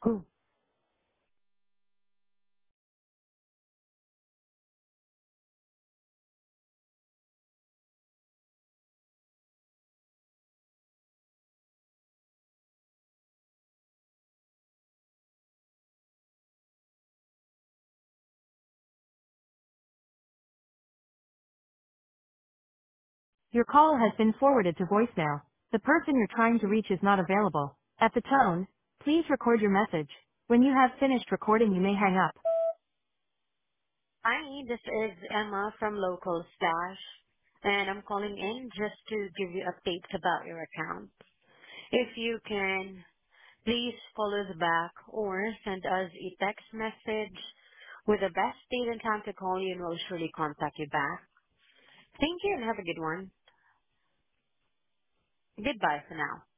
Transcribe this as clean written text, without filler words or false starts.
Who? Your call has been forwarded to voicemail. The person you're trying to reach is not available. At the tone, please record your message. When you have finished recording, you may hang up. Hi, this is Emma from Local Stash, and I'm calling in just to give you updates about your account. If you can, please call us back or send us a text message with the best date and time to call you, and we'll surely contact you back. Thank you and have a good one. Goodbye for now.